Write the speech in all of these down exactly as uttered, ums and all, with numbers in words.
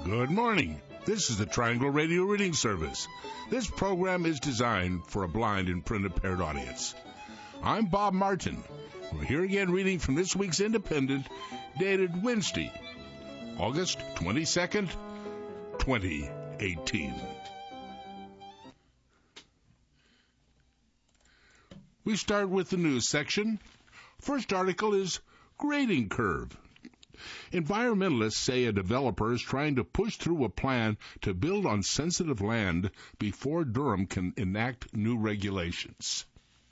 Good morning. This is the Triangle Radio Reading Service. This program is designed for a blind and print-impaired audience. I'm Bob Martin. We're here again reading from this week's Independent, dated Wednesday, August twenty-second, twenty eighteen. We start with the news section. First article is Grading Curve. Environmentalists say a developer is trying to push through a plan to build on sensitive land before Durham can enact new regulations.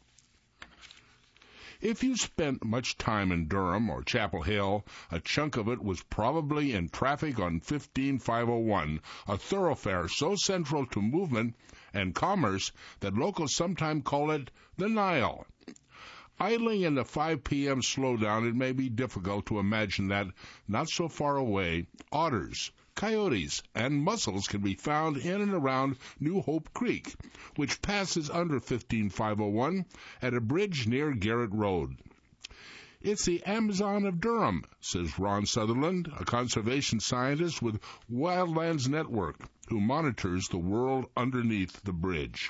If you spent much time in Durham or Chapel Hill, a chunk of it was probably in traffic on fifteen five oh one, a thoroughfare so central to movement and commerce that locals sometimes call it the Nile. Idling in the five p.m. slowdown, it may be difficult to imagine that, not so far away, otters, coyotes, and mussels can be found in and around New Hope Creek, which passes under fifteen five oh one at a bridge near Garrett Road. It's the Amazon of Durham, says Ron Sutherland, a conservation scientist with Wildlands Network, who monitors the world underneath the bridge.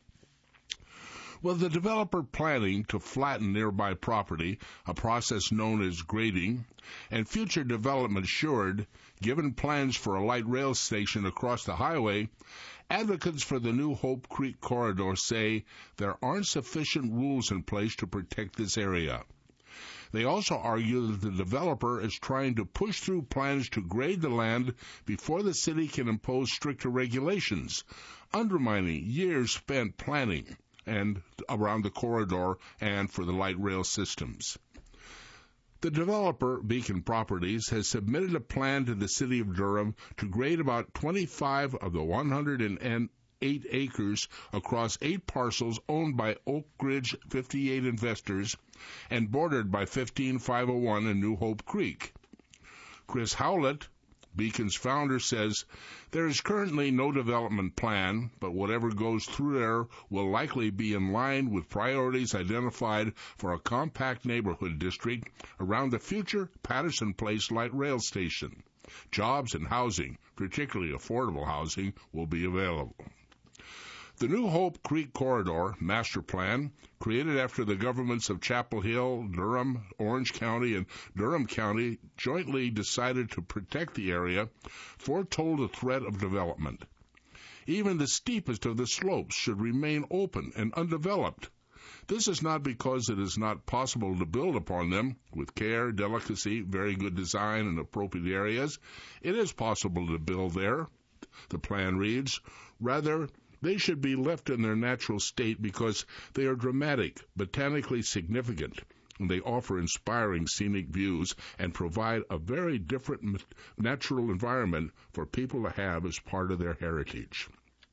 With the developer planning to flatten nearby property, a process known as grading, and future development assured, given plans for a light rail station across the highway, advocates for the New Hope Creek corridor say there aren't sufficient rules in place to protect this area. They also argue that the developer is trying to push through plans to grade the land before the city can impose stricter regulations, undermining years spent planning and around the corridor and for the light rail systems. The developer, Beacon Properties, has submitted a plan to the city of Durham to grade about twenty-five of the one hundred eight acres across eight parcels owned by Oak Ridge fifty-eight investors and bordered by fifteen five oh one and New Hope Creek. Chris Howlett, Beacon's founder, says there is currently no development plan, but whatever goes through there will likely be in line with priorities identified for a compact neighborhood district around the future Patterson Place light rail station. Jobs and housing, particularly affordable housing, will be available. The New Hope Creek Corridor Master Plan, created after the governments of Chapel Hill, Durham, Orange County, and Durham County jointly decided to protect the area, foretold the threat of development. Even the steepest of the slopes should remain open and undeveloped. This is not because it is not possible to build upon them with care, delicacy, very good design, and appropriate areas. It is possible to build there, the plan reads. Rather, they should be left in their natural state because they are dramatic, botanically significant, and they offer inspiring scenic views and provide a very different natural environment for people to have as part of their heritage.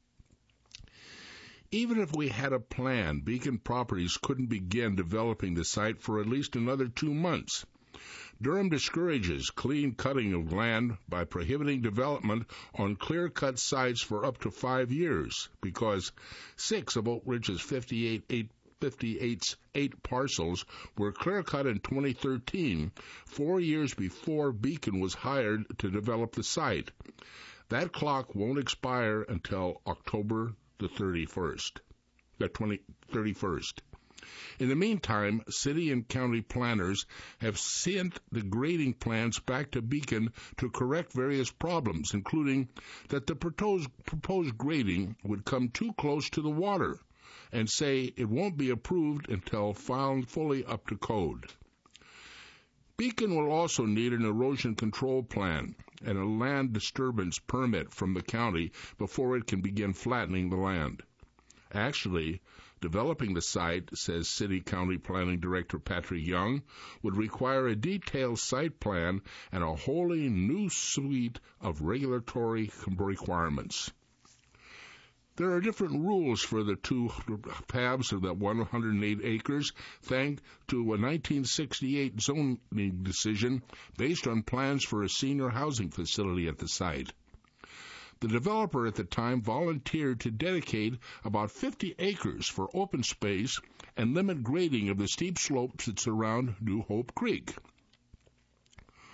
Even if we had a plan, Beacon Properties couldn't begin developing the site for at least another two months. Durham discourages clean cutting of land by prohibiting development on clear-cut sites for up to five years because six of Oak Ridge's fifty-eight, eight, fifty-eight's eight parcels were clear-cut in twenty thirteen, four years before Beacon was hired to develop the site. That clock won't expire until October the thirty-first, the twenty thirty-first. In the meantime, city and county planners have sent the grading plans back to Beacon to correct various problems, including that the proposed, proposed grading would come too close to the water, and say it won't be approved until found fully up to code. Beacon will also need an erosion control plan and a land disturbance permit from the county before it can begin flattening the land. Actually, developing the site, says City County Planning Director Patrick Young, would require a detailed site plan and a wholly new suite of regulatory requirements. There are different rules for the two halves of that one hundred eight acres, thanks to a nineteen sixty-eight zoning decision based on plans for a senior housing facility at the site. The developer at the time volunteered to dedicate about fifty acres for open space and limit grading of the steep slopes that surround New Hope Creek.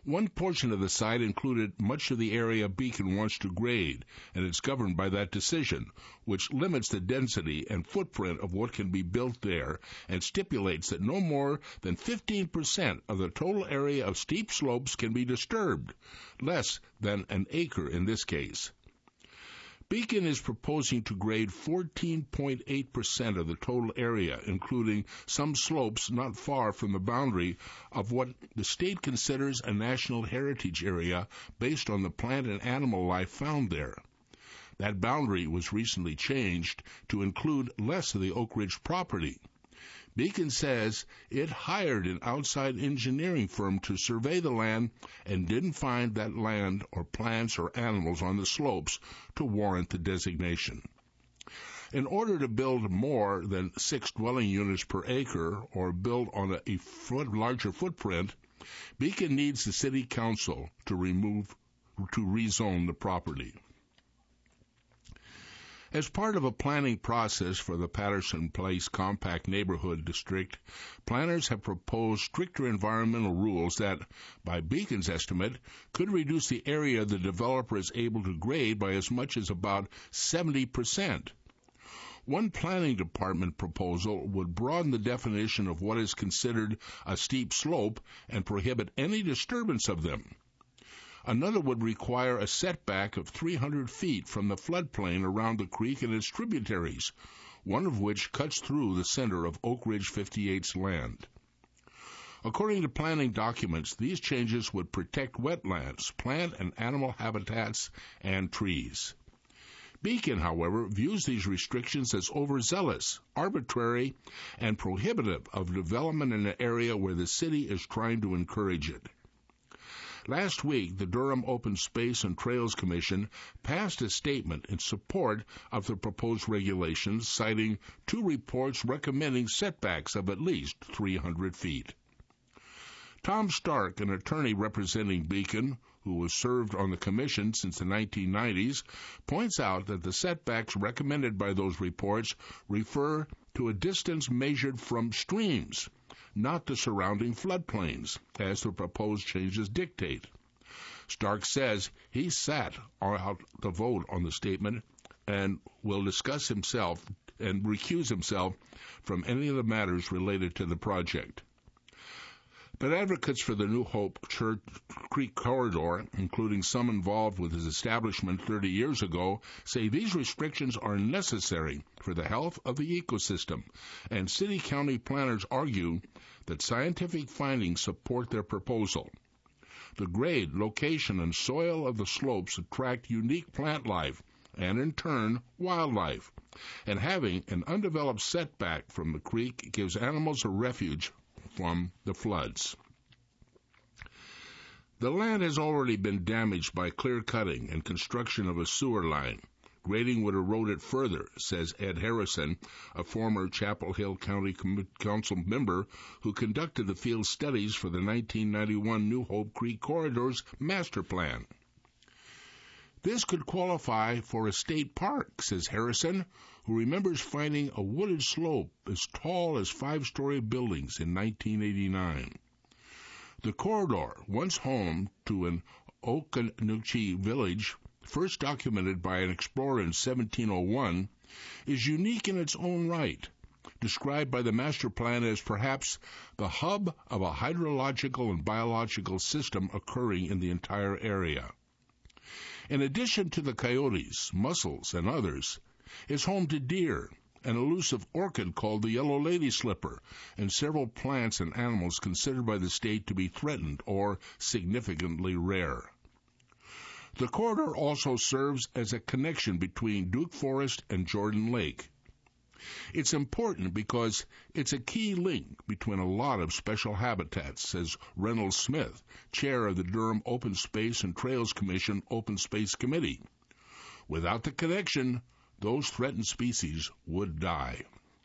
One portion of the site included much of the area Beacon wants to grade, and it's governed by that decision, which limits the density and footprint of what can be built there and stipulates that no more than fifteen percent of the total area of steep slopes can be disturbed, less than an acre in this case. Beacon is proposing to grade fourteen point eight percent of the total area, including some slopes not far from the boundary of what the state considers a national heritage area based on the plant and animal life found there. That boundary was recently changed to include less of the Oak Ridge property. Beacon says it hired an outside engineering firm to survey the land and didn't find that land or plants or animals on the slopes to warrant the designation. In order to build more than six dwelling units per acre or build on a foot larger footprint, Beacon needs the city council to remove to rezone the property. As part of a planning process for the Patterson Place Compact Neighborhood District, planners have proposed stricter environmental rules that, by Beacon's estimate, could reduce the area the developer is able to grade by as much as about seventy percent. One planning department proposal would broaden the definition of what is considered a steep slope and prohibit any disturbance of them. Another would require a setback of three hundred feet from the floodplain around the creek and its tributaries, one of which cuts through the center of Oak Ridge fifty-eight's land. According to planning documents, these changes would protect wetlands, plant and animal habitats, and trees. Beacon, however, views these restrictions as overzealous, arbitrary, and prohibitive of development in an area where the city is trying to encourage it. Last week, the Durham Open Space and Trails Commission passed a statement in support of the proposed regulations, citing two reports recommending setbacks of at least three hundred feet. Tom Stark, an attorney representing Beacon, who has served on the commission since the nineteen nineties, points out that the setbacks recommended by those reports refer to a distance measured from streams, not the surrounding floodplains, as the proposed changes dictate. Stark says he sat out the vote on the statement and will discuss himself and recuse himself from any of the matters related to the project. But advocates for the New Hope Church Creek Corridor, including some involved with its establishment thirty years ago, say these restrictions are necessary for the health of the ecosystem, and city-county planners argue that scientific findings support their proposal. The grade, location, and soil of the slopes attract unique plant life and, in turn, wildlife, and having an undeveloped setback from the creek gives animals a refuge from the floods. The land has already been damaged by clear-cutting and construction of a sewer line. Grading would erode it further, says Ed Harrison, a former Chapel Hill County Council member who conducted the field studies for the nineteen ninety-one New Hope Creek Corridor's master plan. This could qualify for a state park, says Harrison, who remembers finding a wooded slope as tall as five-story buildings in nineteen eighty-nine. The corridor, once home to an Occoneechee village, first documented by an explorer in seventeen oh one, is unique in its own right, described by the master plan as perhaps the hub of a hydrological and biological system occurring in the entire area. In addition to the coyotes, mussels, and others, it's home to deer, an elusive orchid called the yellow lady slipper, and several plants and animals considered by the state to be threatened or significantly rare. The corridor also serves as a connection between Duke Forest and Jordan Lake. It's important because it's a key link between a lot of special habitats, says Reynolds Smith, chair of the Durham Open Space and Trails Commission Open Space Committee. Without the connection, those threatened species would die.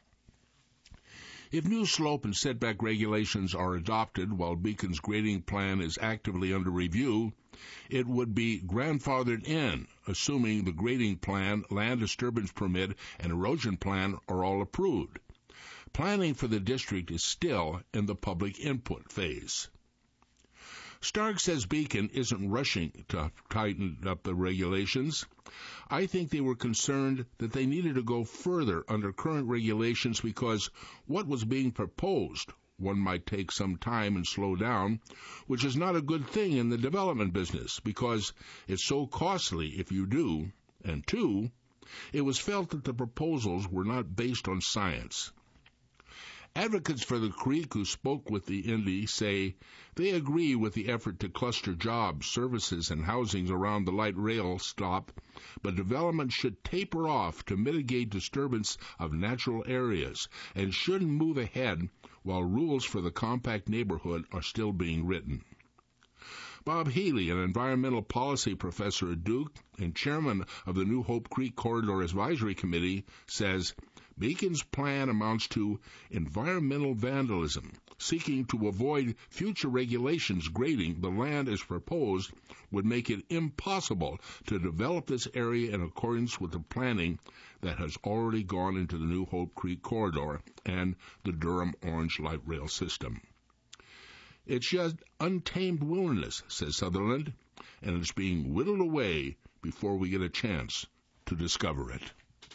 If new slope and setback regulations are adopted while Beacon's grading plan is actively under review, it would be grandfathered in, assuming the grading plan, land disturbance permit, and erosion plan are all approved. Planning for the district is still in the public input phase. Stark says Beacon isn't rushing to tighten up the regulations. I think they were concerned that they needed to go further under current regulations because what was being proposed, one might take some time and slow down, which is not a good thing in the development business because it's so costly if you do. And two, it was felt that the proposals were not based on science. Advocates for the creek who spoke with the Indy say they agree with the effort to cluster jobs, services, and housings around the light rail stop, but development should taper off to mitigate disturbance of natural areas and shouldn't move ahead while rules for the compact neighborhood are still being written. Bob Healy, an environmental policy professor at Duke and chairman of the New Hope Creek Corridor Advisory Committee, says Beacon's plan amounts to environmental vandalism, seeking to avoid future regulations grading the land as proposed would make it impossible to develop this area in accordance with the planning that has already gone into the New Hope Creek Corridor and the Durham Orange Light Rail system. It's just untamed wilderness, says Sutherland, and it's being whittled away before we get a chance to discover it.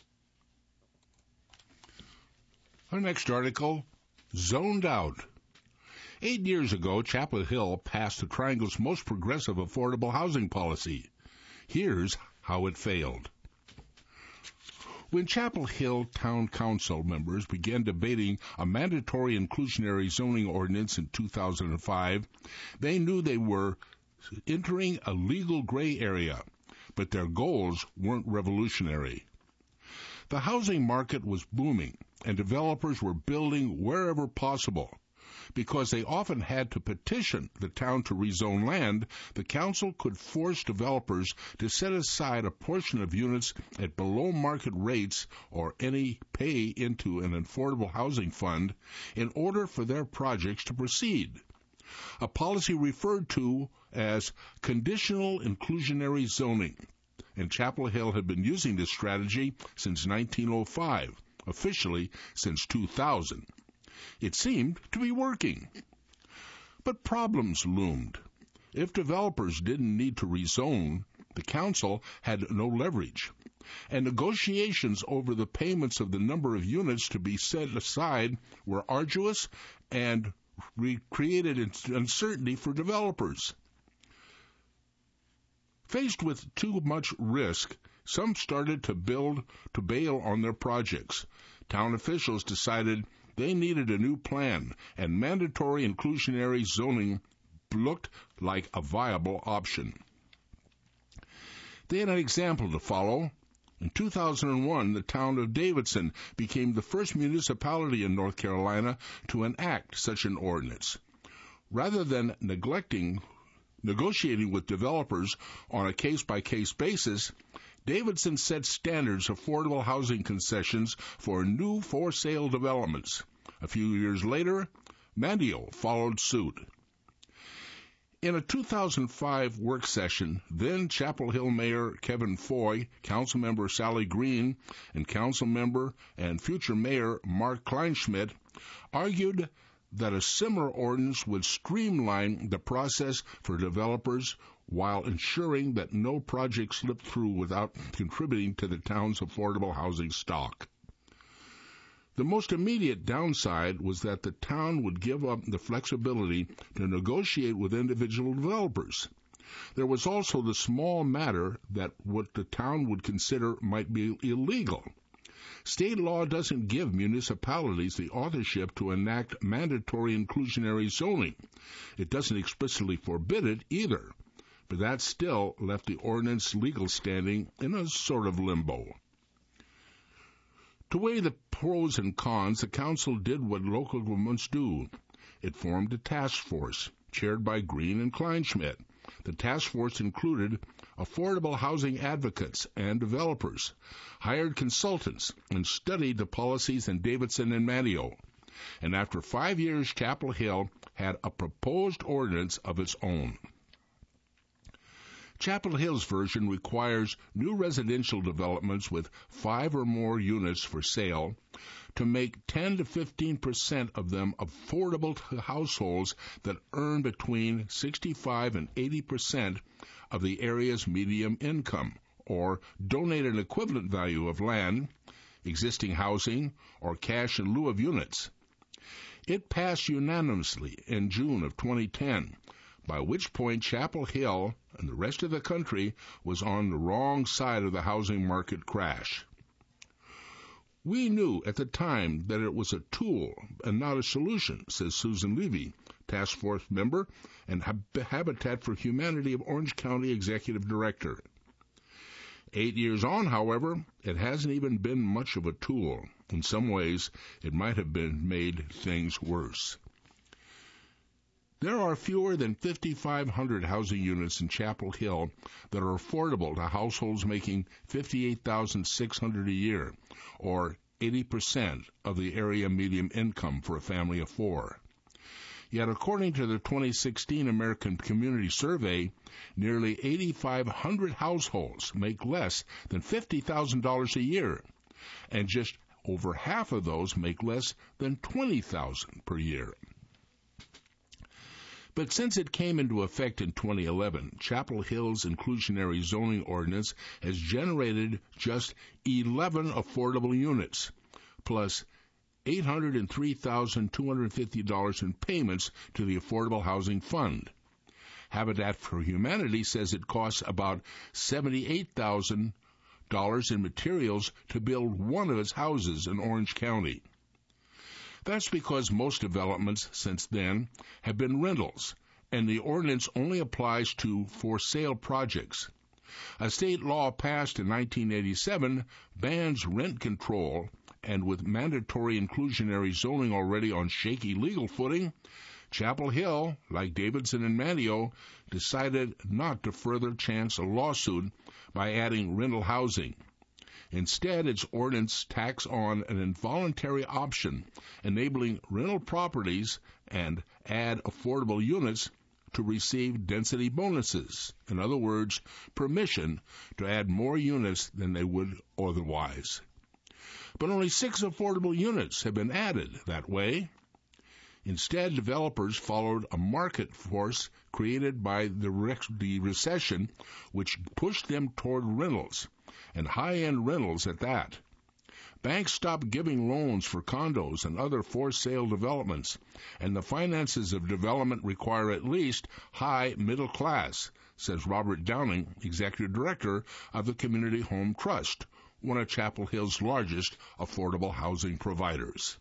Our next article, Zoned Out. Eight years ago, Chapel Hill passed the Triangle's most progressive affordable housing policy. Here's how it failed. When Chapel Hill Town Council members began debating a mandatory inclusionary zoning ordinance in two thousand five, they knew they were entering a legal gray area, but their goals weren't revolutionary. The housing market was booming, and developers were building wherever possible. Because they often had to petition the town to rezone land, the council could force developers to set aside a portion of units at below-market rates or any pay into an affordable housing fund in order for their projects to proceed. A policy referred to as conditional inclusionary zoning. And Chapel Hill had been using this strategy since nineteen oh five, officially since two thousand. It seemed to be working. But problems loomed. If developers didn't need to rezone, the council had no leverage, and negotiations over the payments of the number of units to be set aside were arduous and re- created uncertainty for developers. Faced with too much risk, some started to build to bail on their projects. Town officials decided they needed a new plan, and mandatory inclusionary zoning looked like a viable option. They had an example to follow. In two thousand one, the town of Davidson became the first municipality in North Carolina to enact such an ordinance. Rather than neglecting negotiating with developers on a case-by-case basis, Davidson set standards affordable housing concessions for new for-sale developments. A few years later, Mandio followed suit. In a two thousand five work session, then Chapel Hill Mayor Kevin Foy, Councilmember Sally Green, and Councilmember and future Mayor Mark Kleinschmidt argued that a similar ordinance would streamline the process for developers while ensuring that no project slipped through without contributing to the town's affordable housing stock. The most immediate downside was that the town would give up the flexibility to negotiate with individual developers. There was also the small matter that what the town would consider might be illegal. State law doesn't give municipalities the authorship to enact mandatory inclusionary zoning. It doesn't explicitly forbid it either, but that still left the ordinance legal standing in a sort of limbo. To weigh the pros and cons, the council did what local governments do. It formed a task force, chaired by Green and Kleinschmidt. The task force included affordable housing advocates and developers, hired consultants, and studied the policies in Davidson and Manio. And after five years, Chapel Hill had a proposed ordinance of its own. Chapel Hill's version requires new residential developments with five or more units for sale to make ten to fifteen percent of them affordable to households that earn between sixty-five and eighty percent of the area's median income, or donate an equivalent value of land, existing housing, or cash in lieu of units. It passed unanimously in June of twenty ten, by which point Chapel Hill and the rest of the country was on the wrong side of the housing market crash. We knew at the time that it was a tool and not a solution, says Susan Levy, task force member and Habitat for Humanity of Orange County executive director. Eight years on, however, it hasn't even been much of a tool. In some ways, it might have been made things worse. There are fewer than fifty-five hundred housing units in Chapel Hill that are affordable to households making fifty-eight thousand six hundred dollars a year, or eighty percent of the area median income for a family of four. Yet, according to the twenty sixteen American Community Survey, nearly eighty-five hundred households make less than fifty thousand dollars a year, and just over half of those make less than twenty thousand dollars per year. But since it came into effect in twenty eleven, Chapel Hill's inclusionary zoning ordinance has generated just eleven affordable units, plus eight hundred three thousand two hundred fifty dollars in payments to the Affordable Housing Fund. Habitat for Humanity says it costs about seventy-eight thousand dollars in materials to build one of its houses in Orange County. That's because most developments since then have been rentals, and the ordinance only applies to for-sale projects. A state law passed in nineteen eighty-seven bans rent control, and with mandatory inclusionary zoning already on shaky legal footing, Chapel Hill, like Davidson and Manteo, decided not to further chance a lawsuit by adding rental housing. Instead, its ordinance tacks on an involuntary option, enabling rental properties and add affordable units to receive density bonuses. In other words, permission to add more units than they would otherwise. But only six affordable units have been added that way. Instead, developers followed a market force created by the, re- the recession, which pushed them toward rentals, and high-end rentals at that. Banks stopped giving loans for condos and other for-sale developments, and the finances of development require at least high middle class, says Robert Downing, Executive Director of the Community Home Trust, one of Chapel Hill's largest affordable housing providers.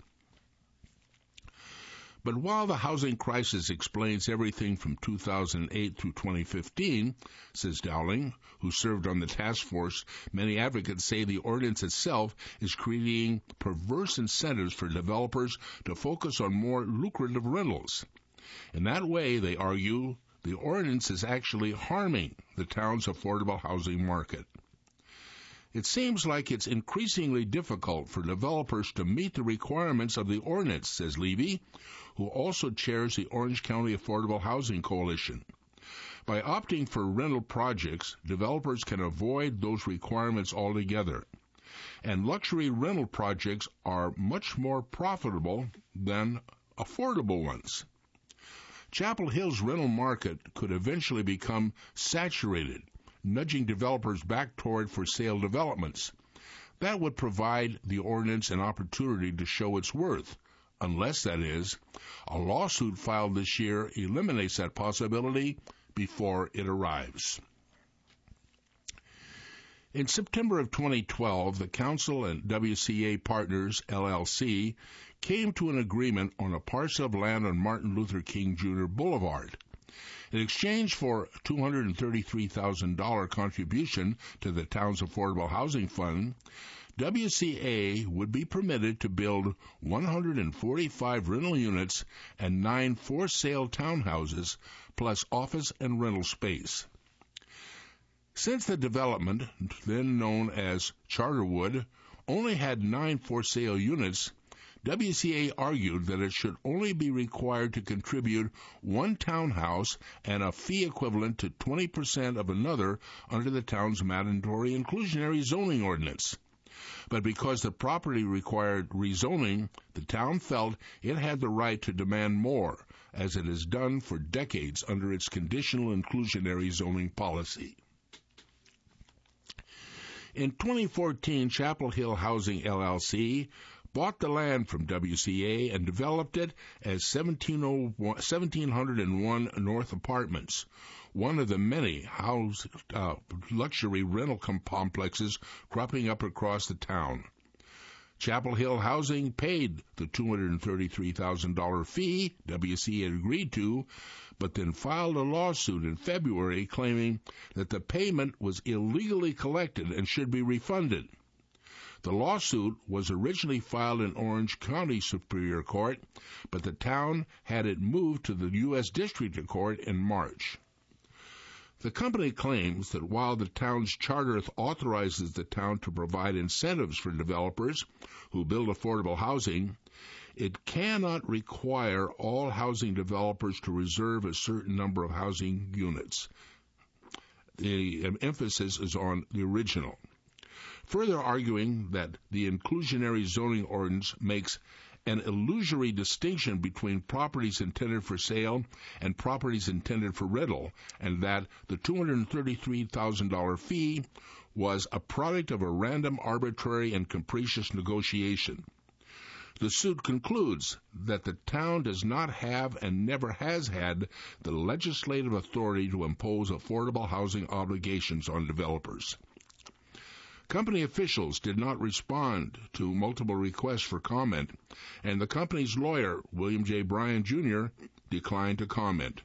But while the housing crisis explains everything from two thousand eight through twenty fifteen, says Dowling, who served on the task force, many advocates say the ordinance itself is creating perverse incentives for developers to focus on more lucrative rentals. In that way, they argue, the ordinance is actually harming the town's affordable housing market. It seems like it's increasingly difficult for developers to meet the requirements of the ordinance, says Levy, who also chairs the Orange County Affordable Housing Coalition. By opting for rental projects, developers can avoid those requirements altogether, and luxury rental projects are much more profitable than affordable ones. Chapel Hill's rental market could eventually become saturated, nudging developers back toward for-sale developments. That would provide the ordinance an opportunity to show its worth, unless, that is, a lawsuit filed this year eliminates that possibility before it arrives. In September of twenty twelve, the Council and W C A Partners, L L C, came to an agreement on a parcel of land on Martin Luther King Junior Boulevard. In exchange for a two hundred thirty-three thousand dollars contribution to the town's Affordable Housing Fund, W C A would be permitted to build one hundred forty-five rental units and nine for-sale townhouses, plus office and rental space. Since the development, then known as Charterwood, only had nine for-sale units, W C A argued that it should only be required to contribute one townhouse and a fee equivalent to twenty percent of another under the town's mandatory inclusionary zoning ordinance. But because the property required rezoning, the town felt it had the right to demand more, as it has done for decades under its conditional inclusionary zoning policy. In twenty fourteen, Chapel Hill Housing L L C bought the land from W C A and developed it as seventeen oh one North Apartments, one of the many house, uh, luxury rental complexes cropping up across the town. Chapel Hill Housing paid the two hundred thirty-three thousand dollars fee W C A had agreed to, but then filed a lawsuit in February claiming that the payment was illegally collected and should be refunded. The lawsuit was originally filed in Orange County Superior Court, but the town had it moved to the U S District Court in March. The company claims that while the town's charter authorizes the town to provide incentives for developers who build affordable housing, it cannot require all housing developers to reserve a certain number of housing units. The emphasis is on the original. Further arguing that the inclusionary zoning ordinance makes an illusory distinction between properties intended for sale and properties intended for rental, and that the two hundred thirty-three thousand dollars fee was a product of a random, arbitrary, and capricious negotiation. The suit concludes that the town does not have and never has had the legislative authority to impose affordable housing obligations on developers. Company officials did not respond to multiple requests for comment, and the company's lawyer, William J. Bryan, Junior, declined to comment.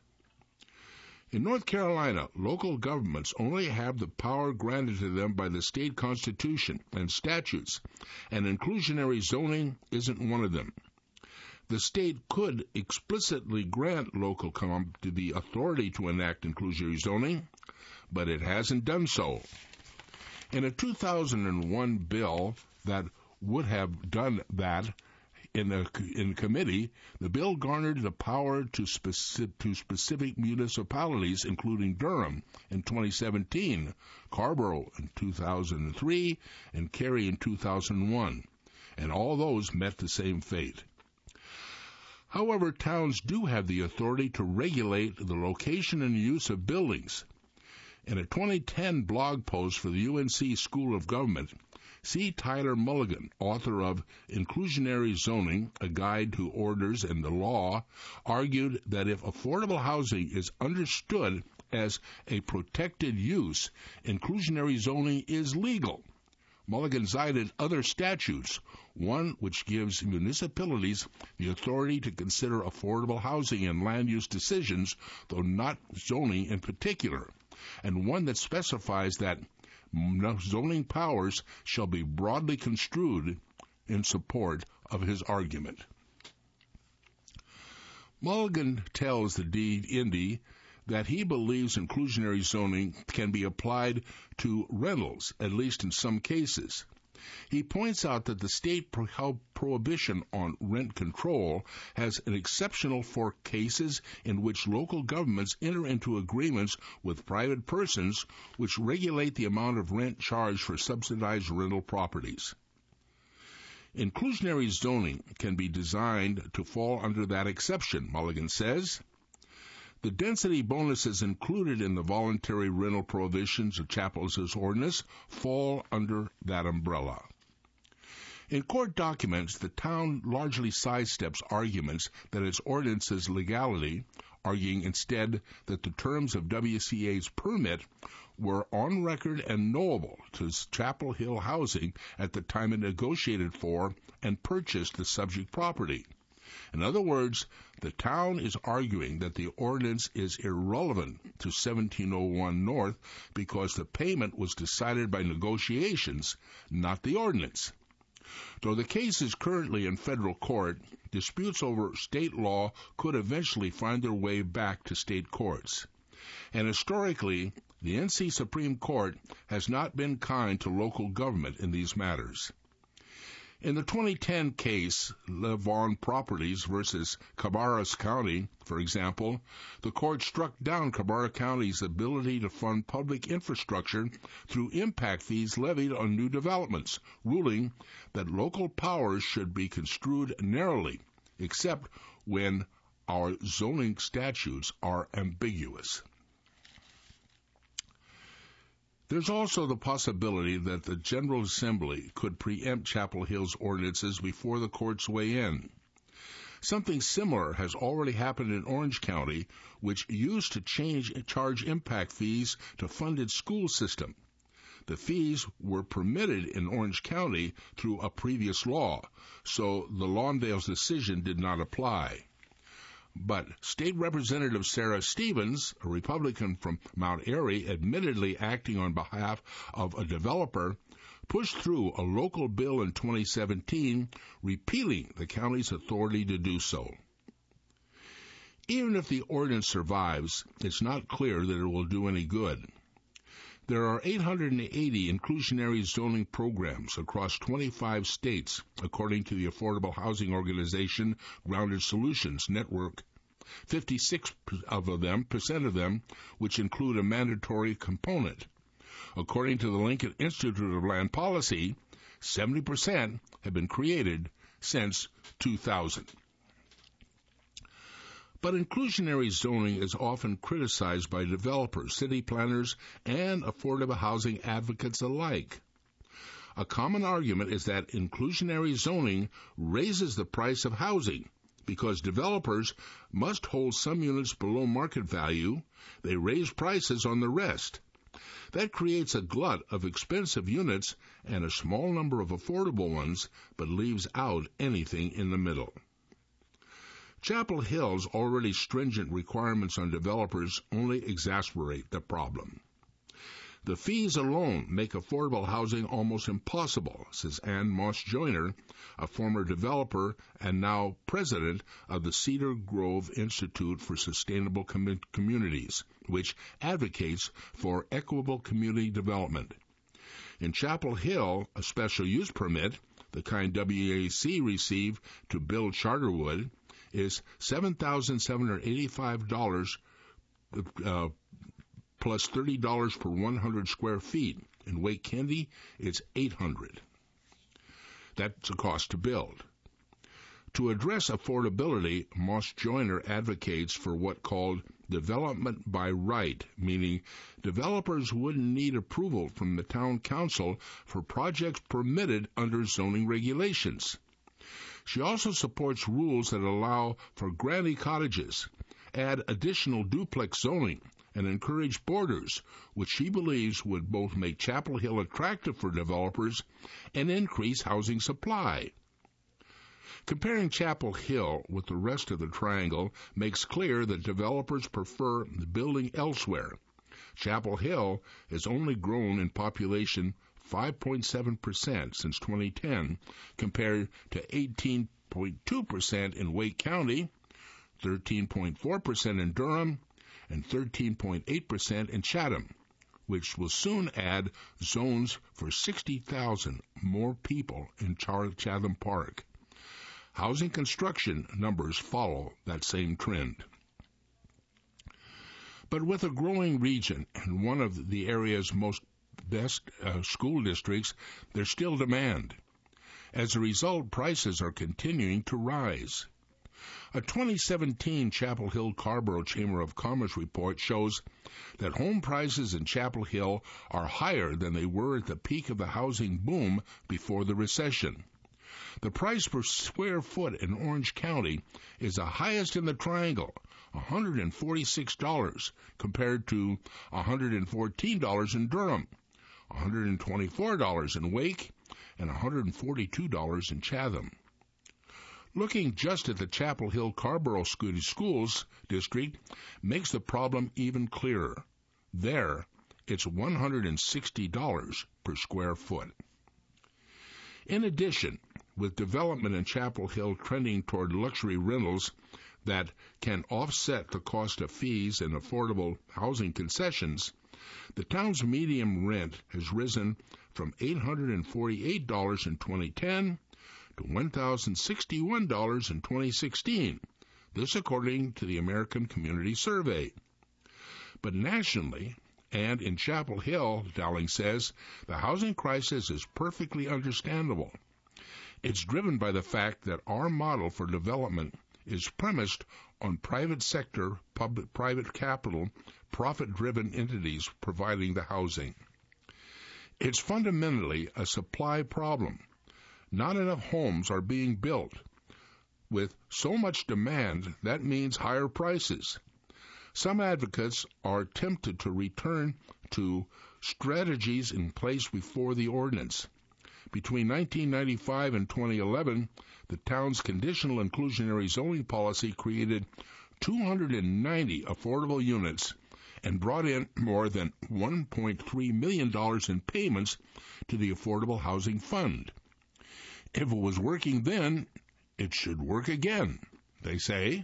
In North Carolina, local governments only have the power granted to them by the state constitution and statutes, and inclusionary zoning isn't one of them. The state could explicitly grant local com- the authority to enact inclusionary zoning, but it hasn't done so. In a two thousand one bill that would have done that in a in committee, the bill garnered the power to specific, to specific municipalities, including Durham in twenty seventeen, Carrboro in two thousand three, and Cary in two thousand one, and all those met the same fate. However, towns do have the authority to regulate the location and use of buildings. In a twenty ten blog post for the U N C School of Government, C. Tyler Mulligan, author of Inclusionary Zoning, A Guide to Orders and the Law, argued that if affordable housing is understood as a protected use, inclusionary zoning is legal. Mulligan cited other statutes, one which gives municipalities the authority to consider affordable housing in land use decisions, though not zoning in particular, and one that specifies that zoning powers shall be broadly construed in support of his argument. Mulligan tells the D. Indy that he believes inclusionary zoning can be applied to rentals, at least in some cases. He points out that the state pro- prohibition on rent control has an exceptional for cases in which local governments enter into agreements with private persons which regulate the amount of rent charged for subsidized rental properties. Inclusionary zoning can be designed to fall under that exception, Mulligan says. The density bonuses included in the voluntary rental prohibitions of Chapel Hill's ordinance fall under that umbrella. In court documents, the town largely sidesteps arguments that its ordinance is legality, arguing instead that the terms of W C A's permit were on record and knowable to Chapel Hill Housing at the time it negotiated for and purchased the subject property. In other words, the town is arguing that the ordinance is irrelevant to seventeen oh one North because the payment was decided by negotiations, not the ordinance. Though the case is currently in federal court, disputes over state law could eventually find their way back to state courts. And historically, the N C Supreme Court has not been kind to local government in these matters. In the twenty ten case, Levon Properties versus Cabarrus County, for example, the court struck down Cabarrus County's ability to fund public infrastructure through impact fees levied on new developments, ruling that local powers should be construed narrowly, except when our zoning statutes are ambiguous. There's also the possibility that the General Assembly could preempt Chapel Hill's ordinances before the courts weigh in. Something similar has already happened in Orange County, which used to change, charge impact fees to fund its school system. The fees were permitted in Orange County through a previous law, so the Lawndale's decision did not apply. But State Representative Sarah Stevens, a Republican from Mount Airy, admittedly acting on behalf of a developer, pushed through a local bill in twenty seventeen repealing the county's authority to do so. Even if the ordinance survives, it's not clear that it will do any good. There are eight hundred eighty inclusionary zoning programs across twenty-five states, according to the affordable housing organization Grounded Solutions Network. fifty-six of them, percent of them, which include a mandatory component. According to the Lincoln Institute of Land Policy, seventy percent have been created since two thousand. But inclusionary zoning is often criticized by developers, city planners, and affordable housing advocates alike. A common argument is that inclusionary zoning raises the price of housing because developers must hold some units below market value. They raise prices on the rest. That creates a glut of expensive units and a small number of affordable ones, but leaves out anything in the middle. Chapel Hill's already stringent requirements on developers only exacerbate the problem. The fees alone make affordable housing almost impossible, says Ann Moss-Joyner, a former developer and now president of the Cedar Grove Institute for Sustainable Com- Communities, which advocates for equitable community development. In Chapel Hill, a special use permit, the kind W A C received to build Charterwood, is seven thousand seven hundred eighty-five dollars uh, plus thirty dollars per one hundred square feet. In Wake Candy, it's eight hundred dollars. That's the cost to build. To address affordability, Moss-Joyner advocates for what called development by right, meaning developers wouldn't need approval from the town council for projects permitted under zoning regulations. She also supports rules that allow for granny cottages, add additional duplex zoning, and encourage borders, which she believes would both make Chapel Hill attractive for developers and increase housing supply. Comparing Chapel Hill with the rest of the Triangle makes clear that developers prefer building elsewhere. Chapel Hill has only grown in population five point seven percent since twenty ten, compared to eighteen point two percent in Wake County, thirteen point four percent in Durham, and thirteen point eight percent in Chatham, which will soon add zones for sixty thousand more people in Chatham Park. Housing construction numbers follow that same trend. But with a growing region and one of the area's most best uh, school districts, there's still demand. As a result, prices are continuing to rise. A twenty seventeen Chapel Hill Carrboro Chamber of Commerce report shows that home prices in Chapel Hill are higher than they were at the peak of the housing boom before the recession. The price per square foot in Orange County is the highest in the Triangle, one hundred forty-six dollars, compared to one hundred fourteen dollars in Durham, one hundred twenty-four dollars in Wake, and one hundred forty-two dollars in Chatham. Looking just at the Chapel Hill Carrboro Schools District makes the problem even clearer. There, it's one hundred sixty dollars per square foot. In addition, with development in Chapel Hill trending toward luxury rentals that can offset the cost of fees and affordable housing concessions, the town's median rent has risen from eight hundred forty-eight dollars in twenty ten to one thousand sixty-one dollars in twenty sixteen, this according to the American Community Survey. But nationally, and in Chapel Hill, Dowling says, the housing crisis is perfectly understandable. It's driven by the fact that our model for development is premised on private sector, public, private capital, profit-driven entities providing the housing. It's fundamentally a supply problem. Not enough homes are being built. With so much demand, that means higher prices. Some advocates are tempted to return to strategies in place before the ordinance. Between nineteen ninety-five and twenty eleven, the town's conditional inclusionary zoning policy created two hundred ninety affordable units and brought in more than one point three million dollars in payments to the Affordable Housing Fund. If it was working then, it should work again, they say.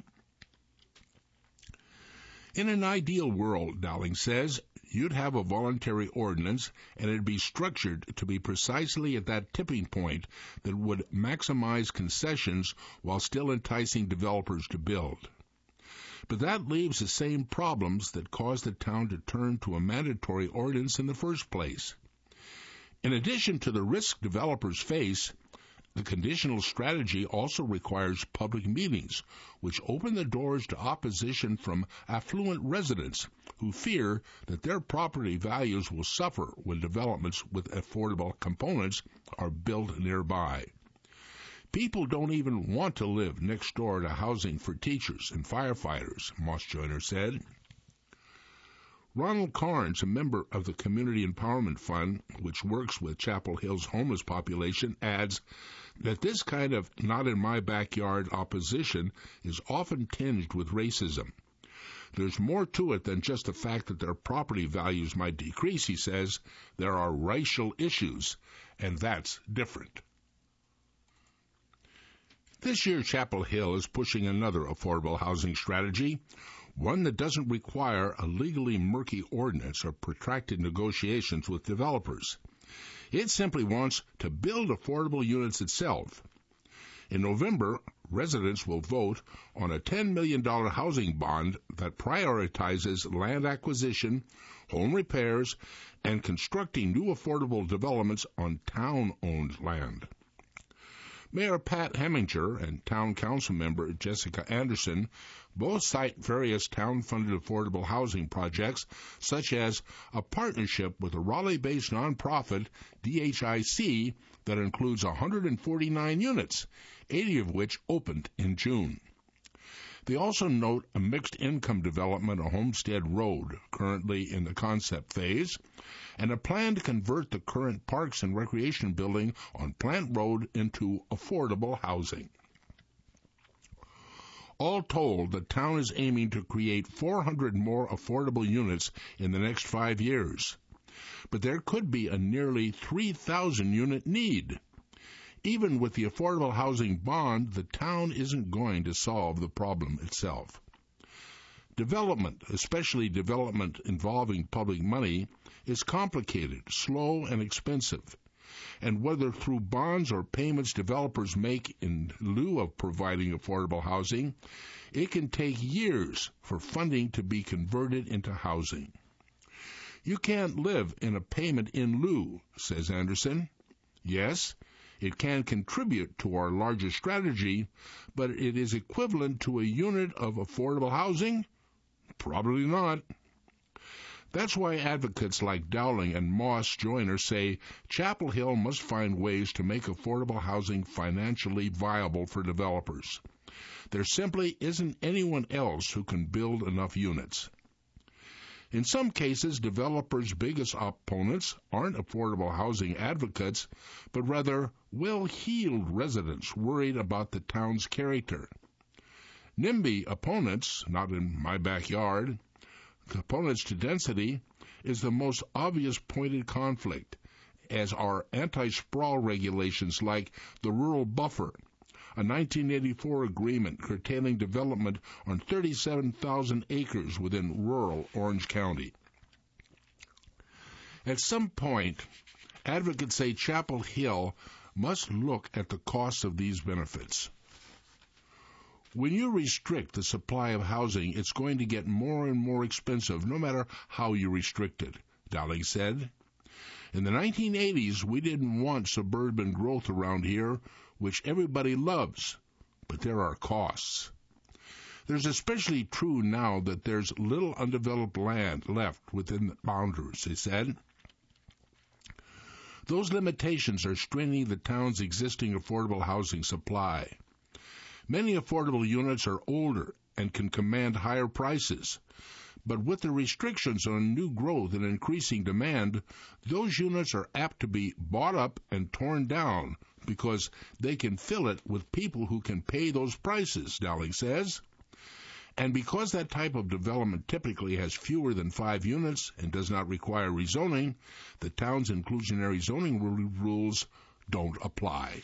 In an ideal world, Dowling says, you'd have a voluntary ordinance, and it'd be structured to be precisely at that tipping point that would maximize concessions while still enticing developers to build. But that leaves the same problems that caused the town to turn to a mandatory ordinance in the first place. In addition to the risk developers face, the conditional strategy also requires public meetings, which open the doors to opposition from affluent residents who fear that their property values will suffer when developments with affordable components are built nearby. People don't even want to live next door to housing for teachers and firefighters, Moss Joyner said. Ronald Carnes, a member of the Community Empowerment Fund, which works with Chapel Hill's homeless population, adds that this kind of not-in-my-backyard opposition is often tinged with racism. There's more to it than just the fact that their property values might decrease, he says. There are racial issues, and that's different. This year, Chapel Hill is pushing another affordable housing strategy, one that doesn't require a legally murky ordinance or protracted negotiations with developers. It simply wants to build affordable units itself. In November, residents will vote on a ten million dollars housing bond that prioritizes land acquisition, home repairs, and constructing new affordable developments on town-owned land. Mayor Pat Heminger and Town Council member Jessica Anderson both cite various town-funded affordable housing projects, such as a partnership with a Raleigh-based nonprofit, D H I C, that includes one hundred forty-nine units, eighty of which opened in June. They also note a mixed-income development on Homestead Road, currently in the concept phase, and a plan to convert the current Parks and Recreation building on Plant Road into affordable housing. All told, the town is aiming to create four hundred more affordable units in the next five years. But there could be a nearly three thousand unit need. Even with the affordable housing bond, the town isn't going to solve the problem itself. Development, especially development involving public money, is complicated, slow, and expensive. And whether through bonds or payments developers make in lieu of providing affordable housing, it can take years for funding to be converted into housing. You can't live in a payment in lieu, says Anderson. Yes, it can contribute to our larger strategy, but it is equivalent to a unit of affordable housing? Probably not. That's why advocates like Dowling and Moss Joyner say Chapel Hill must find ways to make affordable housing financially viable for developers. There simply isn't anyone else who can build enough units. In some cases, developers' biggest opponents aren't affordable housing advocates, but rather well-heeled residents worried about the town's character. NIMBY opponents, not in my backyard, opponents to density, is the most obvious pointed conflict, as are anti-sprawl regulations like the Rural Buffer, a nineteen eighty-four agreement curtailing development on thirty-seven thousand acres within rural Orange County. At some point, advocates say Chapel Hill must look at the cost of these benefits. When you restrict the supply of housing, it's going to get more and more expensive, no matter how you restrict it, Dowling said. In the nineteen eighties, we didn't want suburban growth around here, which everybody loves, but there are costs. There's especially true now that there's little undeveloped land left within the boundaries, he said. Those limitations are straining the town's existing affordable housing supply. Many affordable units are older and can command higher prices. But with the restrictions on new growth and increasing demand, those units are apt to be bought up and torn down because they can fill it with people who can pay those prices, Dowling says. And because that type of development typically has fewer than five units and does not require rezoning, the town's inclusionary zoning rules don't apply.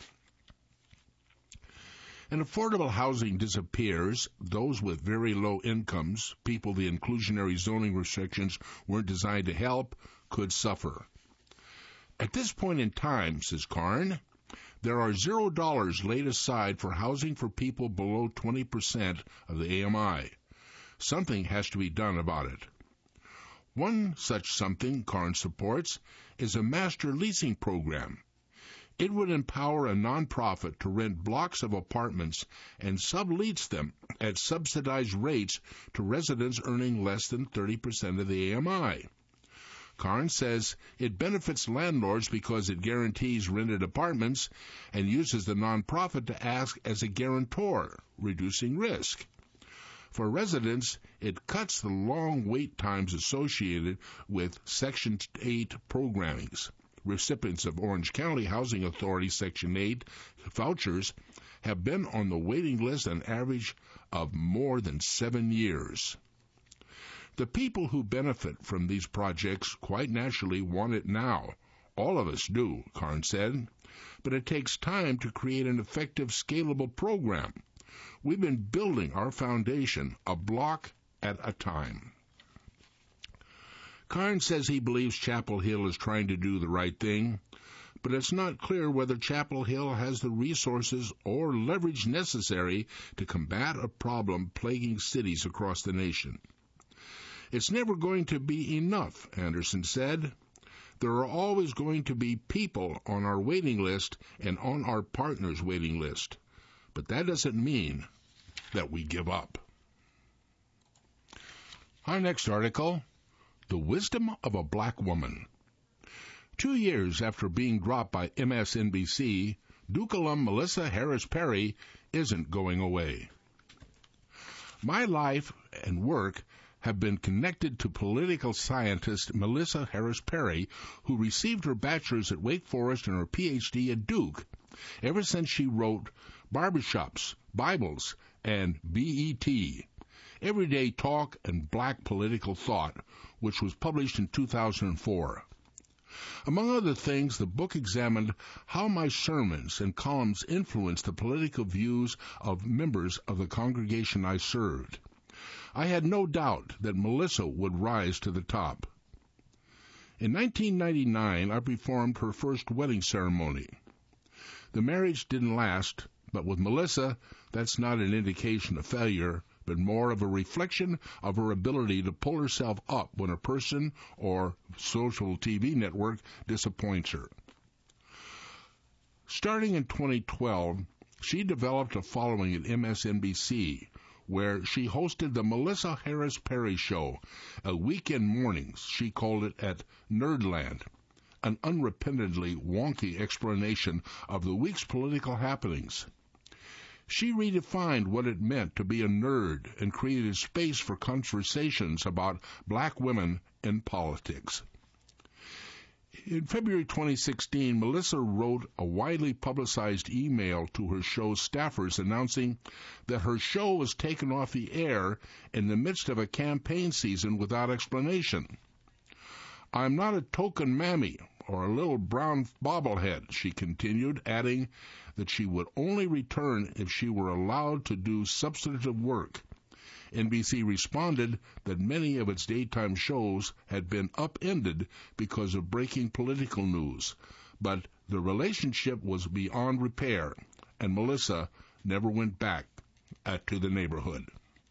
And affordable housing disappears. Those with very low incomes, people the inclusionary zoning restrictions weren't designed to help, could suffer. At this point in time, says Karn, there are zero dollars laid aside for housing for people below twenty percent of the A M I. Something has to be done about it. One such something Karn supports is a master leasing program. It would empower a nonprofit to rent blocks of apartments and sublease them at subsidized rates to residents earning less than thirty percent of the A M I. Karn says it benefits landlords because it guarantees rented apartments and uses the nonprofit to act as a guarantor, reducing risk. For residents, it cuts the long wait times associated with Section eight programmings. Recipients of Orange County Housing Authority Section eight vouchers have been on the waiting list an average of more than seven years. The people who benefit from these projects quite naturally want it now. All of us do, Karn said. But it takes time to create an effective, scalable program. We've been building our foundation a block at a time. Karn says he believes Chapel Hill is trying to do the right thing, but it's not clear whether Chapel Hill has the resources or leverage necessary to combat a problem plaguing cities across the nation. It's never going to be enough, Anderson said. There are always going to be people on our waiting list and on our partners' waiting list, but that doesn't mean that we give up. Our next article, The Wisdom of a Black Woman. Two years after being dropped by M S N B C, Duke alum Melissa Harris Perry isn't going away. My life and work have been connected to political scientist Melissa Harris Perry, who received her bachelor's at Wake Forest and her P H D at Duke, ever since she wrote Barbershops, Bibles, and B E T, Everyday Talk and Black Political Thought, which was published in two thousand four. Among other things, the book examined how my sermons and columns influenced the political views of members of the congregation I served. I had no doubt that Melissa would rise to the top. In nineteen ninety-nine, I performed her first wedding ceremony. The marriage didn't last, but with Melissa, that's not an indication of failure, but more of a reflection of her ability to pull herself up when a person or social T V network disappoints her. Starting in twenty twelve, she developed a following at M S N B C, where she hosted the Melissa Harris Perry Show, a weekend mornings, she called it, at Nerdland, an unrepentantly wonky explanation of the week's political happenings. She redefined what it meant to be a nerd and created space for conversations about black women in politics. In February twenty sixteen, Melissa wrote a widely publicized email to her show's staffers announcing that her show was taken off the air in the midst of a campaign season without explanation. "I'm not a token mammy or a little brown bobblehead," she continued, adding that she would only return if she were allowed to do substantive work. N B C responded that many of its daytime shows had been upended because of breaking political news, but The relationship was beyond repair, and Melissa never went back uh, to the neighborhood.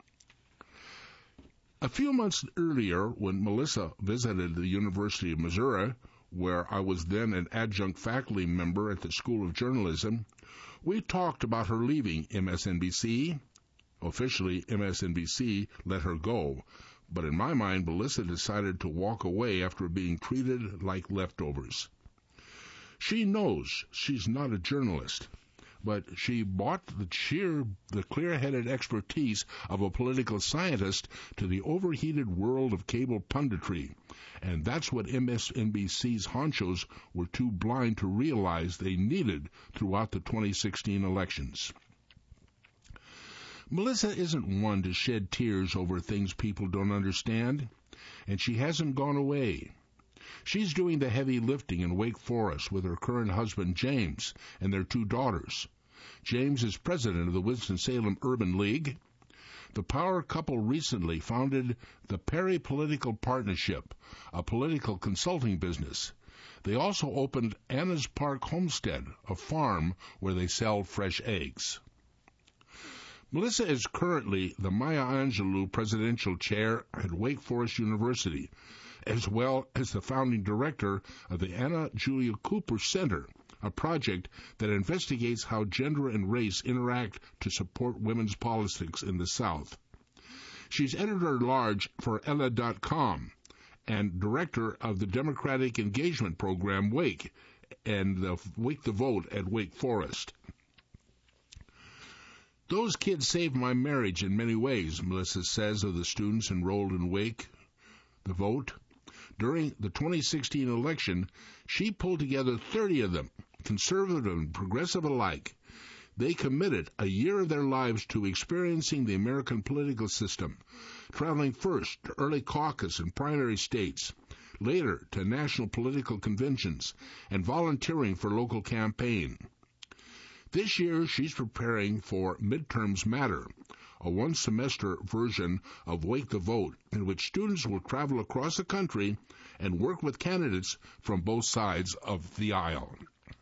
A few months earlier, when Melissa visited the University of Missouri, where I was then an adjunct faculty member at the School of Journalism, we talked about her leaving M S N B C. Officially, M S N B C let her go, but in my mind, Melissa decided to walk away after being treated like leftovers. She knows she's not a journalist, but she brought the sheer, the clear-headed expertise of a political scientist to the overheated world of cable punditry, and that's what M S N B C's honchos were too blind to realize they needed throughout the twenty sixteen elections. Melissa isn't one to shed tears over things people don't understand, and she hasn't gone away. She's doing the heavy lifting in Wake Forest with her current husband, James, and their two daughters. James is president of the Winston-Salem Urban League. The power couple recently founded the Perry Political Partnership, a political consulting business. They also opened Anna's Park Homestead, a farm where they sell fresh eggs. Melissa is currently the Maya Angelou Presidential Chair at Wake Forest University, as well as the founding director of the Anna Julia Cooper Center, a project that investigates how gender and race interact to support women's politics in the South. She's editor-at-large for Ella dot com and director of the Democratic Engagement Program, Wake, and the Wake the Vote at Wake Forest. Those kids saved my marriage in many ways, Melissa says of the students enrolled in Wake the Vote. During the twenty sixteen election, she pulled together thirty of them, conservative and progressive alike. They committed a year of their lives to experiencing the American political system, traveling first to early caucus and primary states, later to national political conventions, and volunteering for local campaign. This year, she's preparing for Midterms Matter, a one-semester version of Wake the Vote, in which students will travel across the country and work with candidates from both sides of the aisle.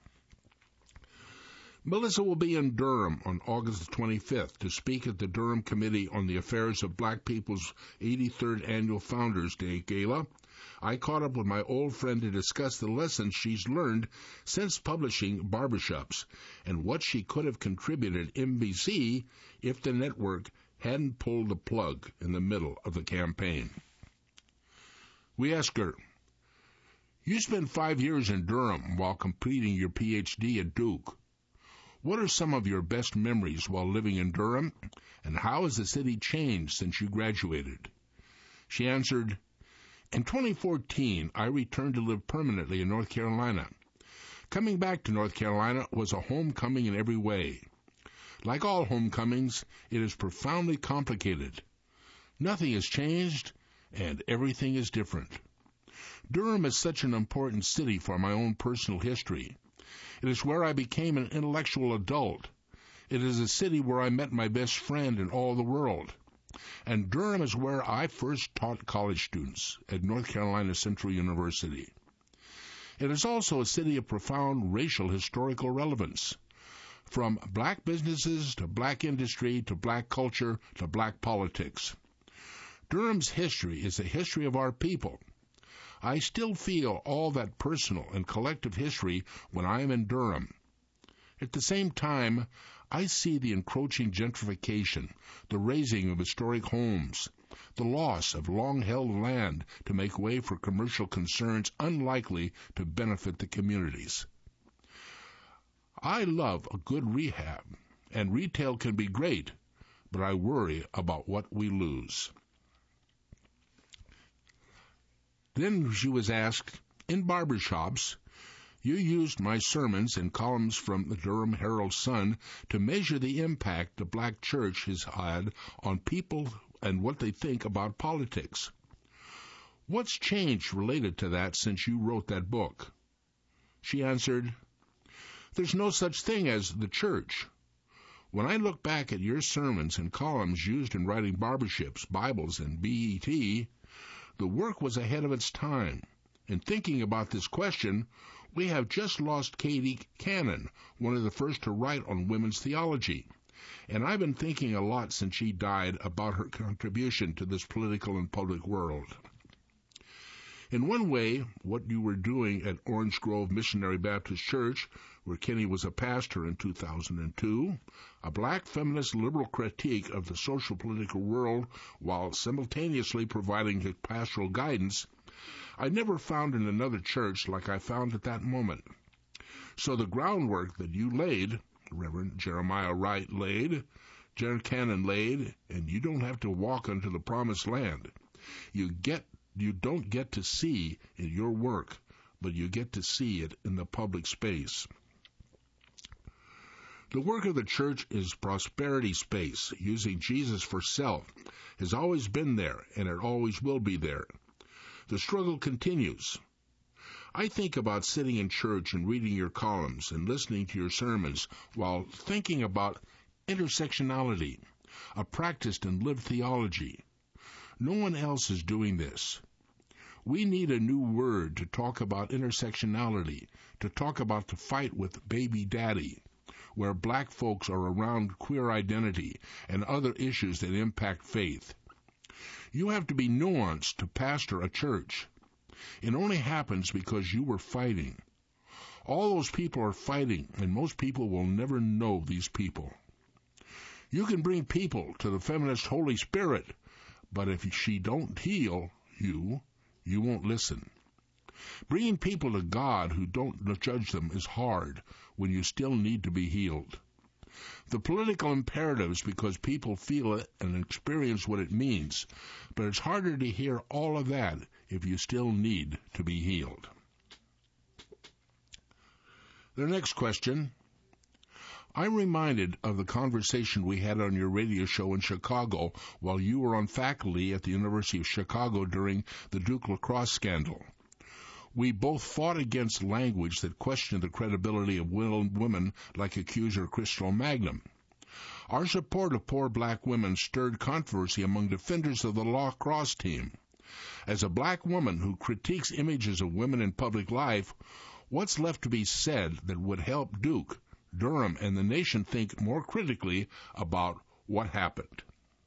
Melissa will be in Durham on August twenty-fifth to speak at the Durham Committee on the Affairs of Black People's eighty-third Annual Founders Day Gala. I caught up with my old friend to discuss the lessons she's learned since publishing Barbershops and what she could have contributed at N B C if the network hadn't pulled the plug in the middle of the campaign. We asked her, "You spent five years in Durham while completing your P H D at Duke. What are some of your best memories while living in Durham, and how has the city changed since you graduated?" She answered, "In twenty fourteen, I returned to live permanently in North Carolina. Coming back to North Carolina was a homecoming in every way. Like all homecomings, it is profoundly complicated. Nothing has changed, and everything is different. Durham is such an important city for my own personal history. It is where I became an intellectual adult. It is a city where I met my best friend in all the world. And Durham is where I first taught college students at North Carolina Central University. It is also a city of profound racial historical relevance, from black businesses to black industry to black culture to black politics. Durham's history is the history of our people. I still feel all that personal and collective history when I am in Durham. At the same time, I see the encroaching gentrification, the razing of historic homes, the loss of long-held land to make way for commercial concerns unlikely to benefit the communities. I love a good rehab, and retail can be great, but I worry about what we lose." Then she was asked, "In Barbershops, you used my sermons and columns from the Durham Herald-Sun to measure the impact the black church has had on people and what they think about politics. What's changed related to that since you wrote that book?" She answered, "There's no such thing as the church. When I look back at your sermons and columns used in writing Barbershops, Bibles, and B E T, the work was ahead of its time. In thinking about this question, we have just lost Katie Cannon, one of the first to write on women's theology. And I've been thinking a lot since she died about her contribution to this political and public world. In one way, what you were doing at Orange Grove Missionary Baptist Church, where Kenny was a pastor in two thousand two, a black feminist liberal critique of the social political world while simultaneously providing pastoral guidance, I never found in another church like I found at that moment. So the groundwork that you laid, Reverend Jeremiah Wright laid, Jen Cannon laid, and you don't have to walk unto the promised land. You get You don't get to see in your work, but you get to see it in the public space. The work of the church is prosperity space. Using Jesus for self has always been there, and it always will be there. The struggle continues. I think about sitting in church and reading your columns and listening to your sermons while thinking about intersectionality, a practiced and lived theology. No one else is doing this. We need a new word to talk about intersectionality, to talk about the fight with baby daddy, where black folks are around queer identity and other issues that impact faith. You have to be nuanced to pastor a church. It only happens because you were fighting. All those people are fighting, and most people will never know these people. You can bring people to the feminist Holy Spirit, but if she don't heal you, you won't listen. Bringing people to God who don't judge them is hard when you still need to be healed. The political imperative is because people feel it and experience what it means, but it's harder to hear all of that if you still need to be healed. The next question. I'm reminded of the conversation we had on your radio show in Chicago while you were on faculty at the University of Chicago during the Duke lacrosse scandal. We both fought against language that questioned the credibility of women like accuser Crystal Magnum. Our support of poor black women stirred controversy among defenders of the lacrosse team. As a black woman who critiques images of women in public life, what's left to be said that would help Duke, Durham, and the nation think more critically about what happened?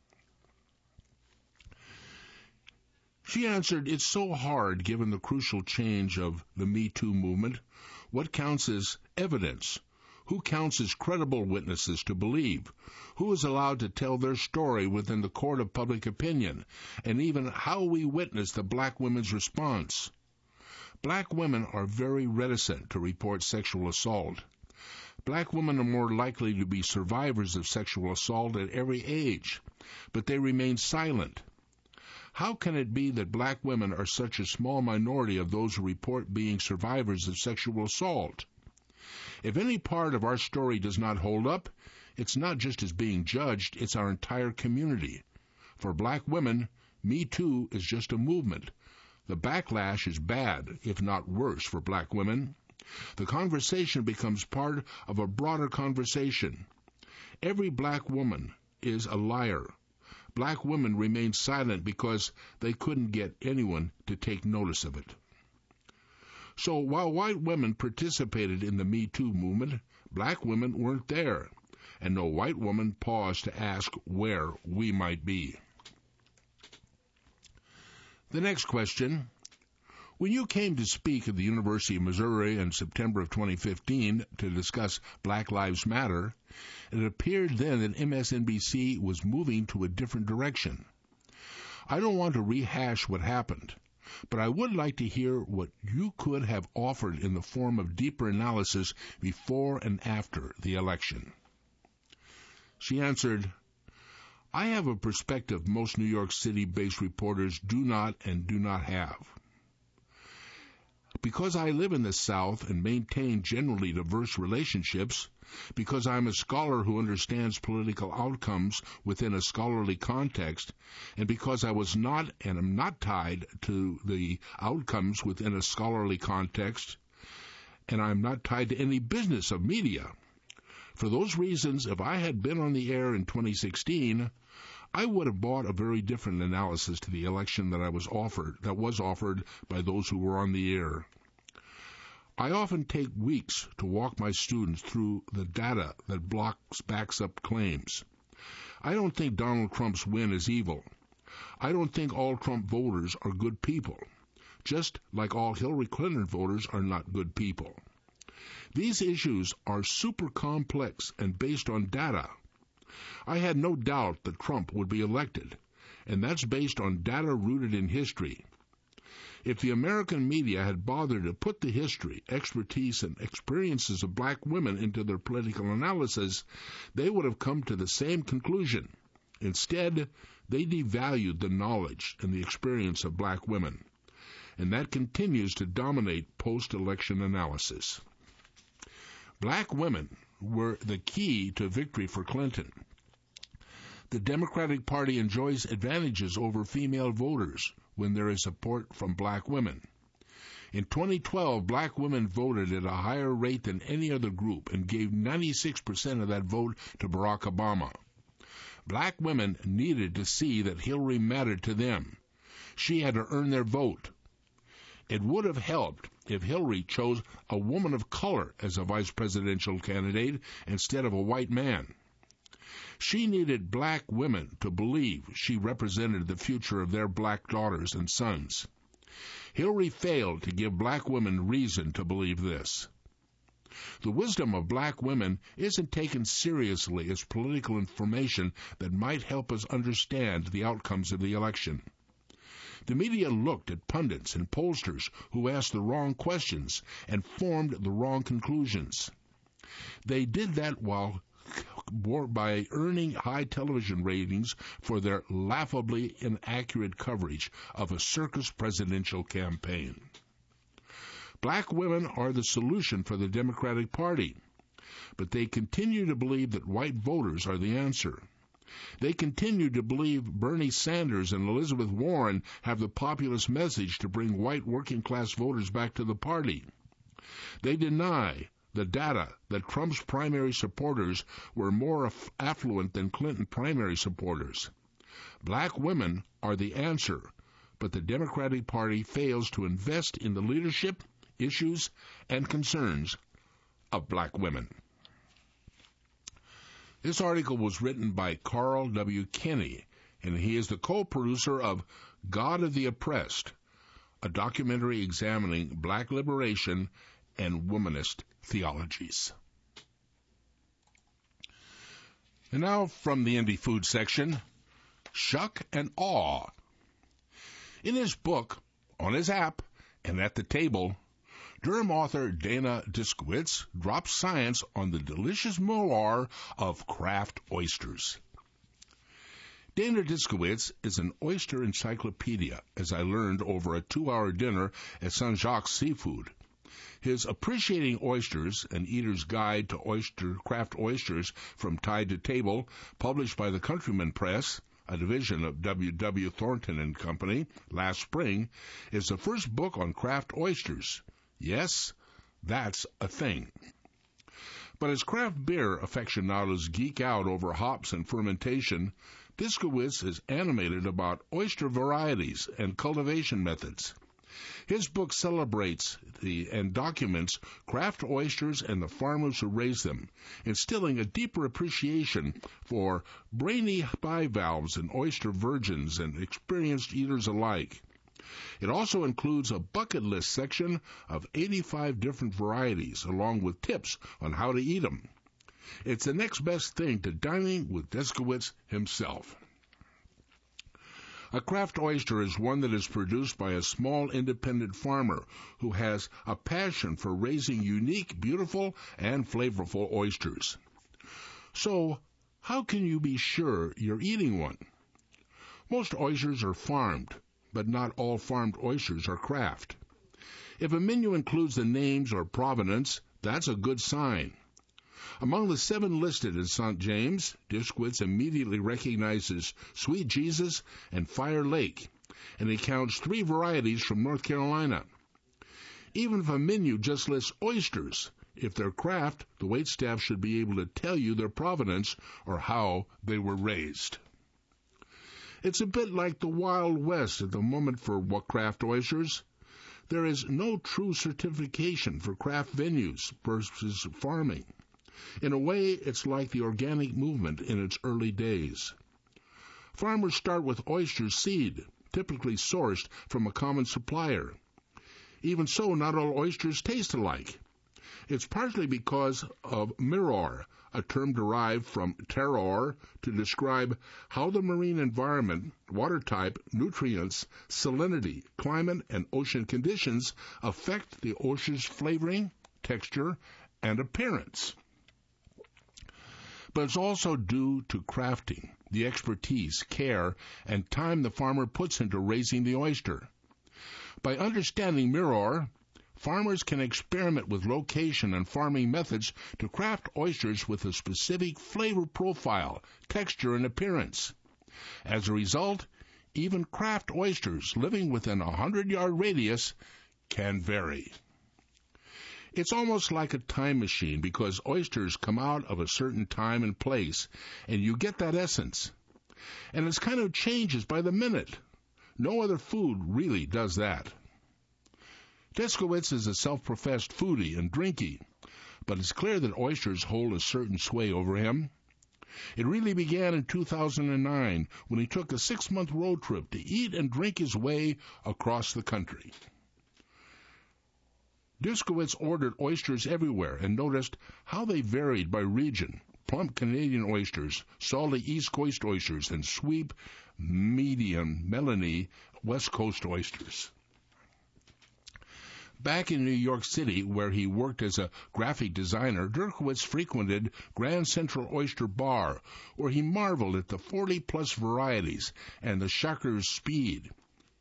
She answered, it's so hard given the crucial change of the Me Too movement. What counts as evidence? Who counts as credible witnesses to believe? Who is allowed to tell their story within the court of public opinion? And even how we witness the black women's response. Black women are very reticent to report sexual assault. Black women are more likely to be survivors of sexual assault at every age, but they remain silent. How can it be that black women are such a small minority of those who report being survivors of sexual assault? If any part of our story does not hold up, it's not just as being judged, it's our entire community. For black women, Me Too is just a movement. The backlash is bad, if not worse, for black women. The conversation becomes part of a broader conversation. Every black woman is a liar. Black women remain silent because they couldn't get anyone to take notice of it. So while white women participated in the Me Too movement, black women weren't there, and no white woman paused to ask where we might be. The next question. When you came to speak at the University of Missouri in September of twenty fifteen to discuss Black Lives Matter, it appeared then that M S N B C was moving to a different direction. I don't want to rehash what happened, but I would like to hear what you could have offered in the form of deeper analysis before and after the election. She answered, I have a perspective most New York City-based reporters do not and do not have. Because I live in the South and maintain generally diverse relationships, because I'm a scholar who understands political outcomes within a scholarly context, and because I was not and am not tied to the outcomes within a scholarly context, and I'm not tied to any business of media. For those reasons, if I had been on the air in twenty sixteen, I would have bought a very different analysis to the election that I was offered, that was offered by those who were on the air. I often take weeks to walk my students through the data that blocks, backs up claims. I don't think Donald Trump's win is evil. I don't think all Trump voters are good people, just like all Hillary Clinton voters are not good people. These issues are super complex and based on data. I had no doubt that Trump would be elected, and that's based on data rooted in history. If the American media had bothered to put the history, expertise, and experiences of black women into their political analysis, they would have come to the same conclusion. Instead, they devalued the knowledge and the experience of black women, and that continues to dominate post-election analysis. Black women were the key to victory for Clinton. The Democratic Party enjoys advantages over female voters when there is support from black women. In twenty twelve, black women voted at a higher rate than any other group and gave ninety-six percent of that vote to Barack Obama. Black women needed to see that Hillary mattered to them. She had to earn their vote. It would have helped if Hillary chose a woman of color as a vice presidential candidate instead of a white man. She needed black women to believe she represented the future of their black daughters and sons. Hillary failed to give black women reason to believe this. The wisdom of black women isn't taken seriously as political information that might help us understand the outcomes of the election. The media looked at pundits and pollsters who asked the wrong questions and formed the wrong conclusions. They did that while by earning high television ratings for their laughably inaccurate coverage of a circus presidential campaign. Black women are the solution for the Democratic Party, but they continue to believe that white voters are the answer. They continue to believe Bernie Sanders and Elizabeth Warren have the populist message to bring white working-class voters back to the party. They deny the data that Trump's primary supporters were more aff- affluent than Clinton primary supporters. Black women are the answer, but the Democratic Party fails to invest in the leadership, issues, and concerns of black women. This article was written by Carl W. Kenny, and he is the co-producer of God of the Oppressed, a documentary examining black liberation and womanist theologies. And now from the indie food section, Shuck and Awe. In his book, on his app, and at the table, Durham author Dana Diskowitz drops science on the delicious molar of craft oysters. Dana Diskowitz is an oyster encyclopedia, as I learned over a two-hour dinner at Saint Jacques Seafood. His Appreciating Oysters, an Eater's Guide to Oyster Craft Oysters from Tide to Table, published by the Countryman Press, a division of W W Thornton and Company, last spring, is the first book on craft oysters. Yes, that's a thing. But as craft beer aficionados geek out over hops and fermentation, Diskowitz is animated about oyster varieties and cultivation methods. His book celebrates the, and documents craft oysters and the farmers who raise them, instilling a deeper appreciation for brainy bivalves and oyster virgins and experienced eaters alike. It also includes a bucket list section of eighty-five different varieties, along with tips on how to eat them. It's the next best thing to dining with Diskowitz himself. A craft oyster is one that is produced by a small independent farmer who has a passion for raising unique, beautiful, and flavorful oysters. So, how can you be sure you're eating one? Most oysters are farmed, but not all farmed oysters are craft. If a menu includes the names or provenance, that's a good sign. Among the seven listed in Saint James, Diskowitz immediately recognizes Sweet Jesus and Fire Lake, and he counts three varieties from North Carolina. Even if a menu just lists oysters, if they're craft, the waitstaff should be able to tell you their provenance or how they were raised. It's a bit like the Wild West at the moment for craft oysters. There is no true certification for craft venues versus farming. In a way, it's like the organic movement in its early days. Farmers start with oyster seed, typically sourced from a common supplier. Even so, not all oysters taste alike. It's partly because of mirror, a term derived from terroir to describe how the marine environment, water type, nutrients, salinity, climate, and ocean conditions affect the oyster's flavoring, texture, and appearance. But it's also due to crafting, the expertise, care, and time the farmer puts into raising the oyster. By understanding mirror, farmers can experiment with location and farming methods to craft oysters with a specific flavor profile, texture, and appearance. As a result, even craft oysters living within a hundred-yard radius can vary. It's almost like a time machine because oysters come out of a certain time and place, and you get that essence. And it kind of changes by the minute. No other food really does that. Deskowitz is a self-professed foodie and drinky, but it's clear that oysters hold a certain sway over him. It really began in two thousand nine when he took a six-month road trip to eat and drink his way across the country. Deskowitz ordered oysters everywhere and noticed how they varied by region. Plump Canadian oysters, salty East Coast oysters, and sweet, medium, melony West Coast oysters. Back in New York City, where he worked as a graphic designer, Deskowitz frequented Grand Central Oyster Bar, where he marveled at the forty-plus varieties and the shocker's speed.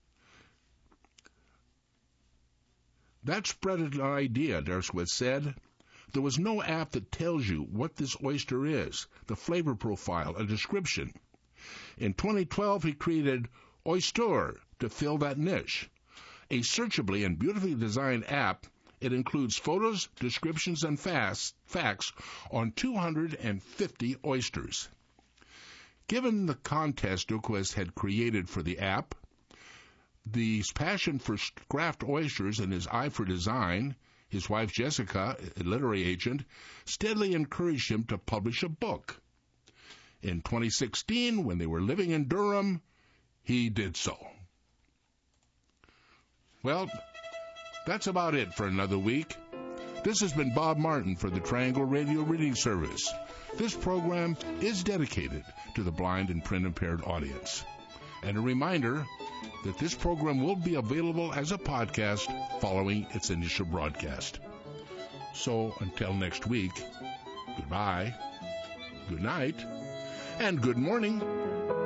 That spread an idea, Deskowitz said. There was no app that tells you what this oyster is, the flavor profile, a description. In twenty twelve, he created Oyster to fill that niche. A searchably and beautifully designed app, it includes photos, descriptions, and fast, facts on two hundred fifty oysters. Given the contest Deskowitz had created for the app, the passion for craft oysters and his eye for design, his wife Jessica, a literary agent, steadily encouraged him to publish a book. In twenty sixteen, when they were living in Durham, he did so. Well, that's about it for another week. This has been Bob Martin for the Triangle Radio Reading Service. This program is dedicated to the blind and print-impaired audience. And a reminder that this program will be available as a podcast following its initial broadcast. So until next week, goodbye, good night, and good morning.